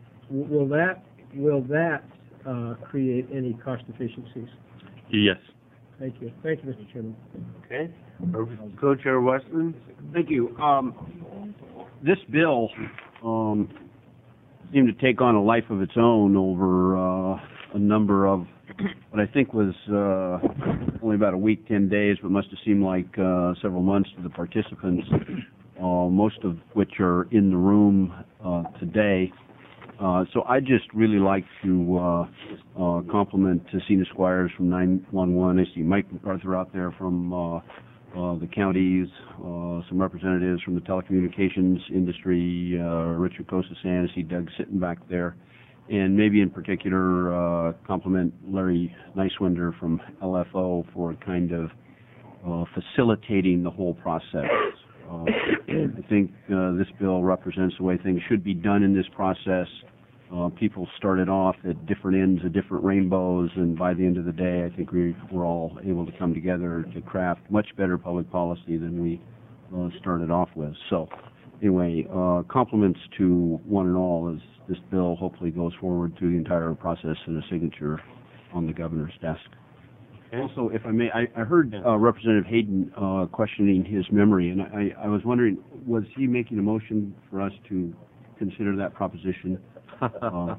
W- will that will that uh, create any cost efficiencies? Yes. Thank you. Thank you, Mister Chairman. Okay. Co-Chair Weston? Thank you. Um, this bill um, seemed to take on a life of its own over uh, a number of what I think was uh, only about a week, ten days, but must have seemed like uh, several months to the participants, uh, most of which are in the room uh, today. Uh, so I'd just really like to uh, uh, compliment Cena Squires from nine one one. I see Mike MacArthur out there from uh, uh, the counties, uh, some representatives from the telecommunications industry, uh, Richard Cosasan. I see Doug sitting back there. And maybe in particular uh, compliment Larry Nicewinder from L F O for kind of uh, facilitating the whole process. Uh, I think uh, this bill represents the way things should be done in this process. Uh, people started off at different ends of different rainbows, and by the end of the day, I think we were all able to come together to craft much better public policy than we uh, started off with. So, anyway, uh, compliments to one and all as this bill hopefully goes forward through the entire process and a signature on the governor's desk. Also, if I may, I, I heard uh, Representative Hayden uh, questioning his memory, and I, I was wondering, was he making a motion for us to consider that proposition? Uh,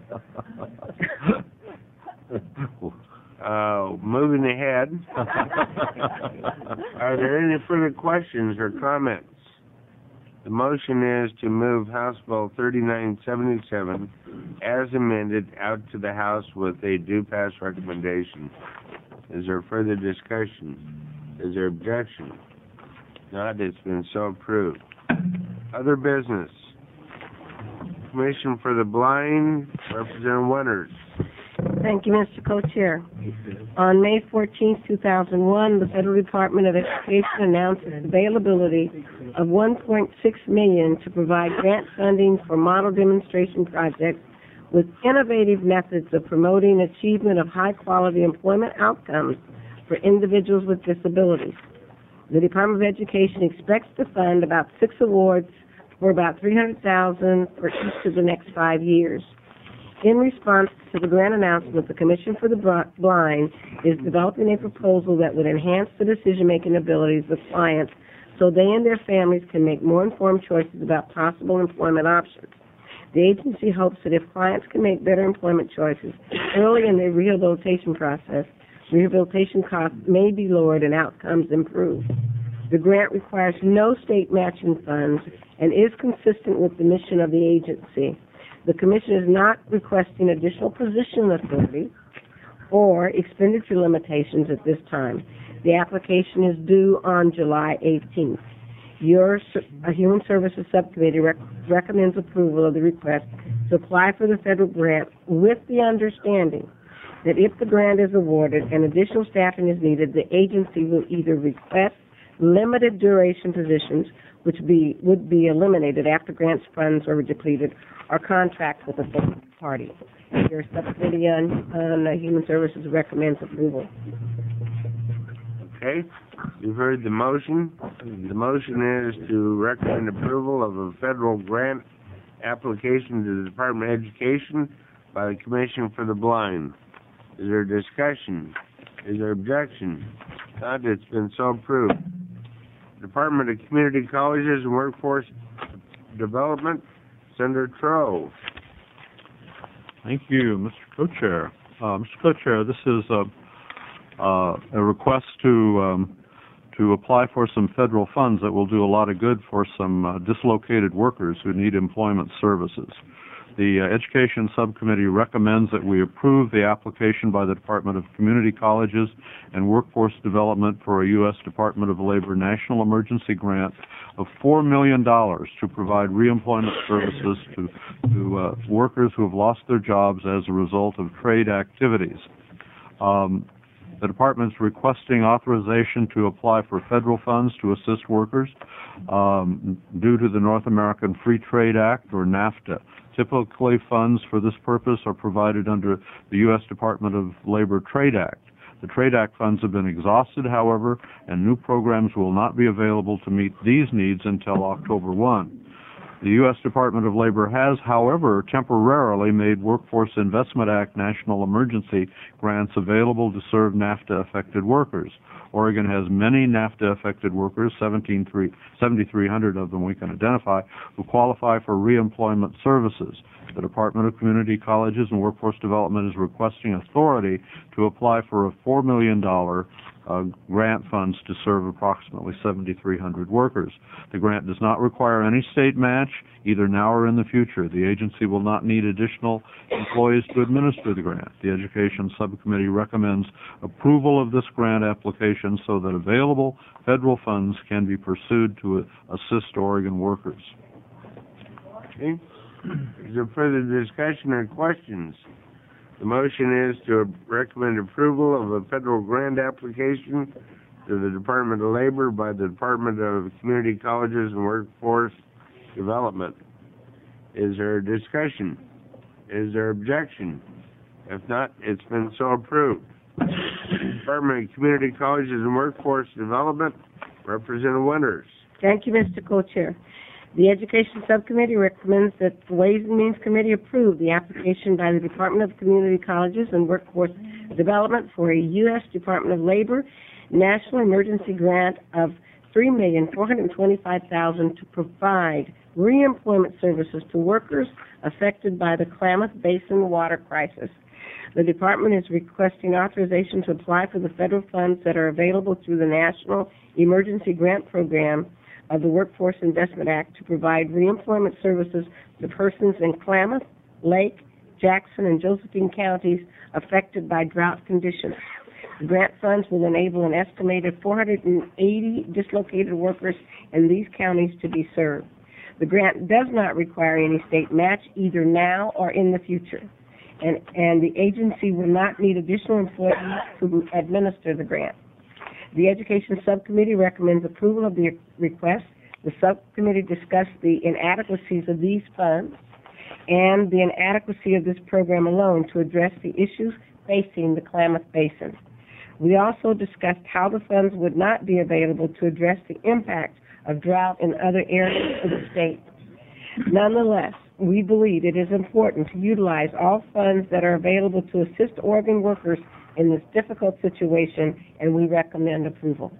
uh, moving ahead, are there any further questions or comments? The motion is to move House Bill thirty-nine seventy-seven as amended out to the House with a due pass recommendation. Is there further discussion? Is there objection? Not, it's been so approved. Other business. Commission for the Blind, Representative Winters. Thank you, Mister Co-Chair. On May fourteenth, two thousand one, the Federal Department of Education announced its availability of one point six million dollars to provide grant funding for model demonstration projects with innovative methods of promoting achievement of high-quality employment outcomes for individuals with disabilities. The Department of Education expects to fund about six awards for about three hundred thousand dollars for each of the next five years. In response to the grant announcement, the Commission for the Blind is developing a proposal that would enhance the decision-making abilities of clients so they and their families can make more informed choices about possible employment options. The agency hopes that if clients can make better employment choices early in the rehabilitation process, rehabilitation costs may be lowered and outcomes improved. The grant requires no state matching funds and is consistent with the mission of the agency. The Commission is not requesting additional position authority or expenditure limitations at this time. The application is due on July eighteenth. Your uh, Human Services Subcommittee rec- recommends approval of the request to apply for the federal grant with the understanding that if the grant is awarded and additional staffing is needed, the agency will either request limited duration positions, which be, would be eliminated after grants funds are depleted, or contract with a third party. Your Subcommittee on, on uh, Human Services recommends approval. Okay, you've heard the motion. The motion is to recommend approval of a federal grant application to the Department of Education by the Commission for the Blind. Is there discussion? Is there objection? Not, it's been so approved. Department of Community Colleges and Workforce Development, Senator Troe. Thank you, Mister Co-Chair. Uh, Mister Co-Chair, this is a, uh, a request to um, to apply for some federal funds that will do a lot of good for some uh, dislocated workers who need employment services. The uh, Education Subcommittee recommends that we approve the application by the Department of Community Colleges and Workforce Development for a U S Department of Labor National Emergency Grant of four million dollars to provide reemployment services to, to uh, workers who have lost their jobs as a result of trade activities. Um, the Department is requesting authorization to apply for federal funds to assist workers um, due to the North American Free Trade Act, or NAFTA. Typically, funds for this purpose are provided under the U S Department of Labor Trade Act. The Trade Act funds have been exhausted, however, and new programs will not be available to meet these needs until October first. The U S Department of Labor has, however, temporarily made Workforce Investment Act national emergency grants available to serve NAFTA-affected workers. Oregon has many NAFTA-affected workers, seventy-three hundred of them we can identify, who qualify for reemployment services. The Department of Community Colleges and Workforce Development is requesting authority to apply for a four million dollars uh, grant funds to serve approximately seventy-three hundred workers. The grant does not require any state match, either now or in the future. The agency will not need additional employees to administer the grant. The Education Subcommittee recommends approval of this grant application so that available federal funds can be pursued to assist Oregon workers. Okay. Is there further discussion or questions? The motion is to recommend approval of a federal grant application to the Department of Labor by the Department of Community Colleges and Workforce Development. Is there a discussion? Is there objection? If not, it's been so approved. Department of Community Colleges and Workforce Development, Representative Winters. Thank you, Mister Co-Chair. The Education Subcommittee recommends that the Ways and Means Committee approve the application by the Department of Community Colleges and Workforce Development for a U S Department of Labor National Emergency Grant of three million four hundred twenty-five thousand dollars to provide reemployment services to workers affected by the Klamath Basin water crisis. The department is requesting authorization to apply for the federal funds that are available through the National Emergency Grant Program of the Workforce Investment Act to provide reemployment services to persons in Klamath, Lake, Jackson, and Josephine counties affected by drought conditions. The grant funds will enable an estimated four hundred eighty dislocated workers in these counties to be served. The grant does not require any state match either now or in the future, and, and the agency will not need additional employees to administer the grant. The Education Subcommittee recommends approval of the request. The subcommittee discussed the inadequacies of these funds and the inadequacy of this program alone to address the issues facing the Klamath Basin. We also discussed how the funds would not be available to address the impact of drought in other areas of the state. Nonetheless, we believe it is important to utilize all funds that are available to assist Oregon workers in this difficult situation, and we recommend approval.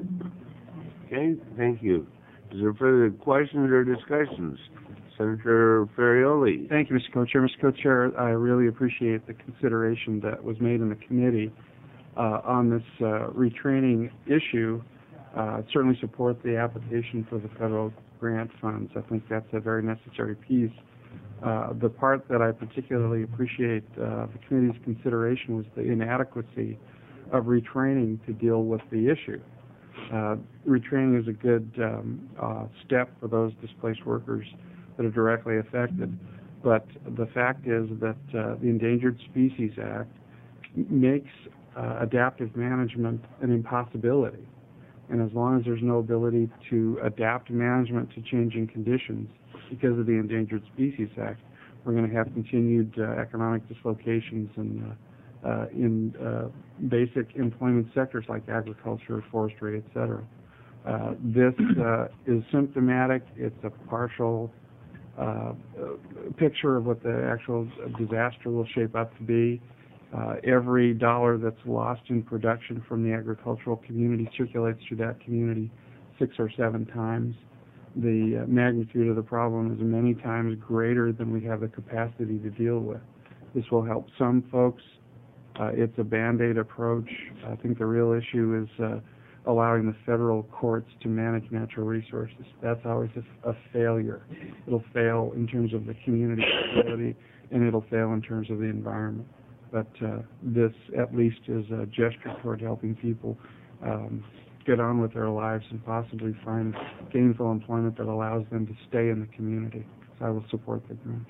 Okay, thank you. Is there further questions or discussions? Senator Ferrioli. Thank you, Mister Co-Chair. Mister Co-Chair, I really appreciate the consideration that was made in the committee uh, on this uh, retraining issue. Uh, certainly support the application for the federal grant funds. I think that's a very necessary piece. Uh, the part that I particularly appreciate uh, the committee's consideration was the inadequacy of retraining to deal with the issue. Uh, retraining is a good um, uh, step for those displaced workers that are directly affected, but the fact is that uh, the Endangered Species Act makes uh, adaptive management an impossibility. And as long as there's no ability to adapt management to changing conditions because of the Endangered Species Act, we're going to have continued uh, economic dislocations in, uh, uh, in uh, basic employment sectors like agriculture, forestry, et cetera. Uh, this uh, is symptomatic. It's a partial uh, picture of what the actual disaster will shape up to be. Uh, every dollar that's lost in production from the agricultural community circulates through that community six or seven times. The uh, magnitude of the problem is many times greater than we have the capacity to deal with. This will help some folks. Uh, it's a Band-Aid approach. I think the real issue is uh, allowing the federal courts to manage natural resources. That's always a, a failure. It'll fail in terms of the community stability, and it'll fail in terms of the environment. But uh, this, at least, is a gesture toward helping people um, get on with their lives and possibly find gainful employment that allows them to stay in the community. So I will support the grant.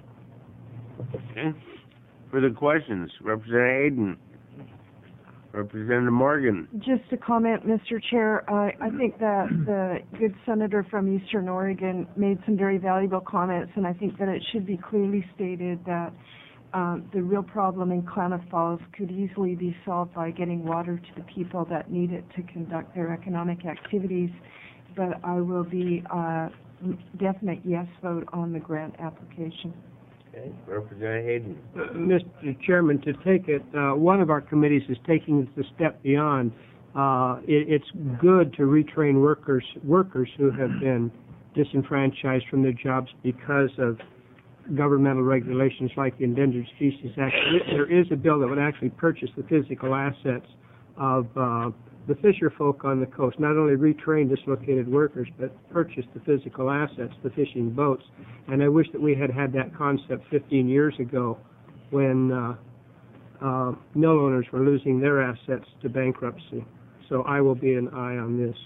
Okay. Further questions? Representative Hayden. Representative Morgan. Just a comment, Mister Chair. Uh, I think that the good senator from Eastern Oregon made some very valuable comments, and I think that it should be clearly stated that Uh, the real problem in Klamath Falls could easily be solved by getting water to the people that need it to conduct their economic activities. But I will be uh, definite yes vote on the grant application. Okay, Representative Hayden. Uh, Mister Chairman, to take it, uh, one of our committees is taking it a step beyond. Uh, it, it's good to retrain workers, workers who have been disenfranchised from their jobs because of governmental regulations like the Endangered Species Act. There is a bill that would actually purchase the physical assets of uh, the fisher folk on the coast, not only retrain dislocated workers, but purchase the physical assets, the fishing boats. And I wish that we had had that concept fifteen years ago when uh, uh, mill owners were losing their assets to bankruptcy. So I will be an aye on this.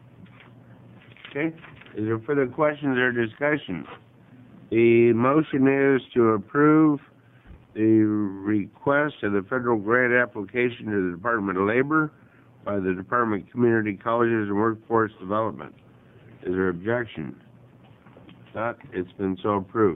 Okay. Is there further questions or discussion? The motion is to approve the request of the federal grant application to the Department of Labor by the Department of Community Colleges and Workforce Development. Is there objection? Not. It's been so approved.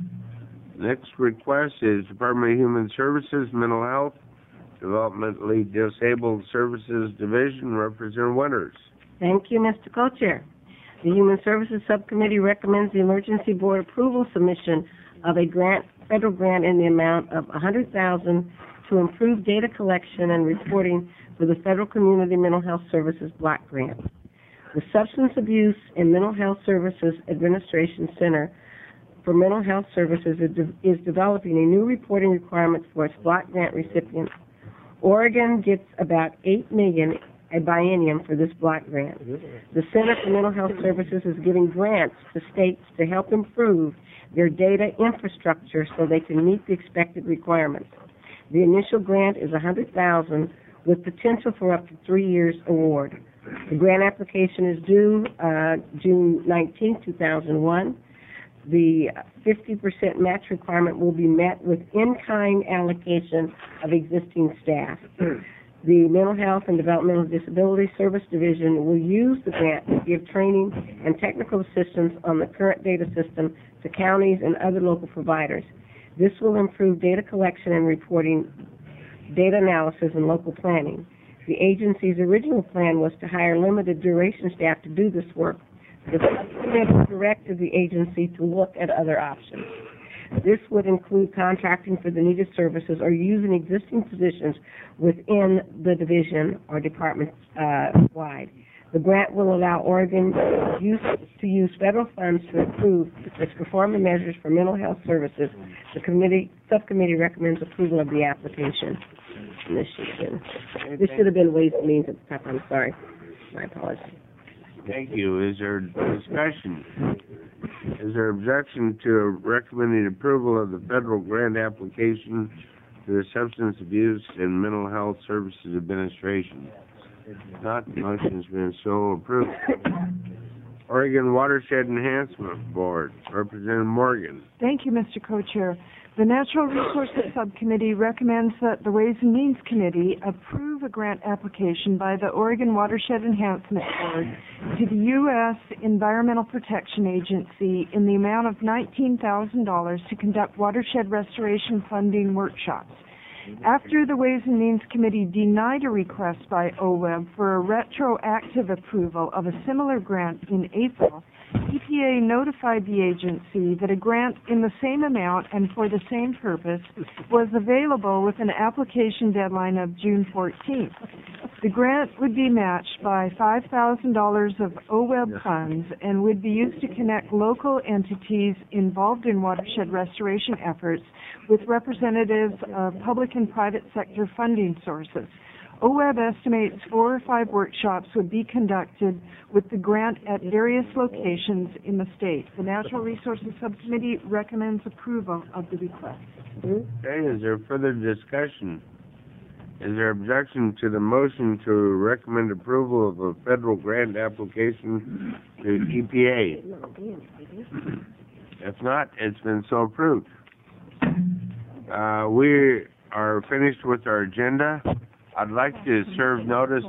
Next request is Department of Human Services, Mental Health, Developmentally Disabled Services Division, Representative Winters. Thank you, Mister Co-Chair. The Human Services Subcommittee recommends the Emergency Board approval submission of a grant, federal grant in the amount of one hundred thousand dollars to improve data collection and reporting for the Federal Community Mental Health Services Block Grant. The Substance Abuse and Mental Health Services Administration Center for Mental Health Services is, de- is developing a new reporting requirement for its block grant recipients. Oregon gets about eight million dollars a biennium for this block grant. The Center for Mental Health Services is giving grants to states to help improve their data infrastructure so they can meet the expected requirements. The initial grant is one hundred thousand dollars with potential for up to three years award. The grant application is due uh, June nineteenth, two thousand one. The fifty percent match requirement will be met with in-kind allocation of existing staff. The Mental Health and Developmental Disability Service Division will use the grant to give training and technical assistance on the current data system to counties and other local providers. This will improve data collection and reporting, data analysis, and local planning. The agency's original plan was to hire limited duration staff to do this work. The subcommittee directed the agency to look at other options. This would include contracting for the needed services or using existing positions within the division or department uh, wide. The grant will allow Oregon use, to use federal funds to improve its performance measures for mental health services. The committee subcommittee recommends approval of the application. And this should have been this should have been Ways and Means at the top. I'm sorry. My apologies. Thank you. Is there discussion? Is there objection to recommending approval of the federal grant application to the Substance Abuse and Mental Health Services Administration? If not, the motion has been so approved. Oregon Watershed Enhancement Board, Representative Morgan. Thank you, Mister Co-Chair. The Natural Resources Subcommittee recommends that the Ways and Means Committee approve a grant application by the Oregon Watershed Enhancement Board to the U S Environmental Protection Agency in the amount of nineteen thousand dollars to conduct watershed restoration funding workshops. After the Ways and Means Committee denied a request by O W E B for a retroactive approval of a similar grant in April, E P A notified the agency that a grant in the same amount and for the same purpose was available with an application deadline of June fourteenth. The grant would be matched by five thousand dollars of O W E B funds and would be used to connect local entities involved in watershed restoration efforts with representatives of public and private sector funding sources. O W E B estimates four or five workshops would be conducted with the grant at various locations in the state. The Natural Resources Subcommittee recommends approval of the request. Okay, is there further discussion? Is there objection to the motion to recommend approval of a federal grant application to E P A? If not, it's been so approved. Uh, we are finished with our agenda. I'd like to serve notice.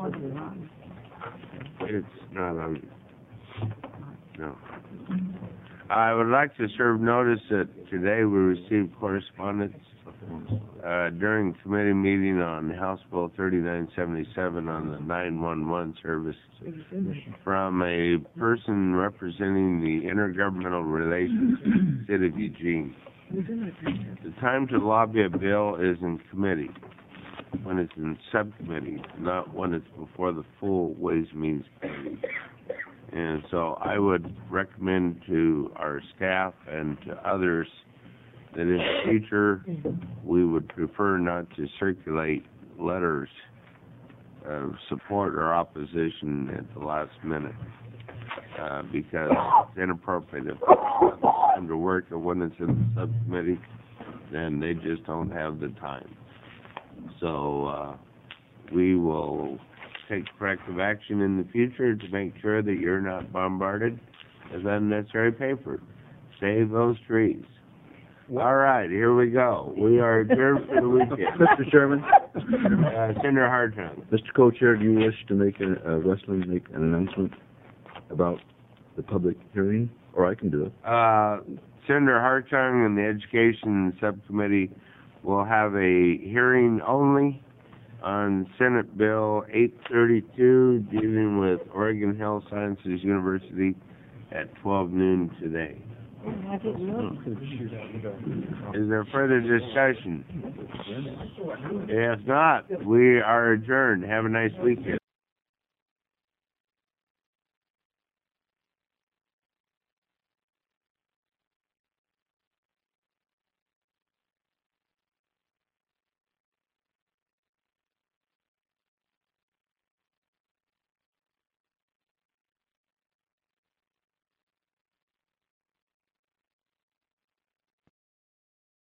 It's not on. No. I would like to serve notice that today we received correspondence uh, during committee meeting on House Bill thirty-nine seventy-seven on the nine one one service from a person representing the Intergovernmental Relations City of Eugene. The time to lobby a bill is in committee, when it's in subcommittee, not when it's before the full Ways and Means Committee. And so I would recommend to our staff and to others that in the future, we would prefer not to circulate letters of support or opposition at the last minute, uh, because it's inappropriate. If it's time to work, or when it's in the subcommittee, then they just don't have the time. So uh, we will take corrective action in the future to make sure that you're not bombarded with unnecessary paper. Save those trees. All right, here we go. We are adjourned for the weekend. Mister Chairman? Uh, Senator Hartung. Mister Co-Chair, do you wish to make a, uh, Wesley make an announcement about the public hearing, or I can do it? Uh, Senator Hartung and the Education Subcommittee will have a hearing only on Senate Bill eight thirty-two dealing with Oregon Health Sciences University at twelve noon today. I didn't know. Is there further discussion? If not, we are adjourned. Have a nice weekend.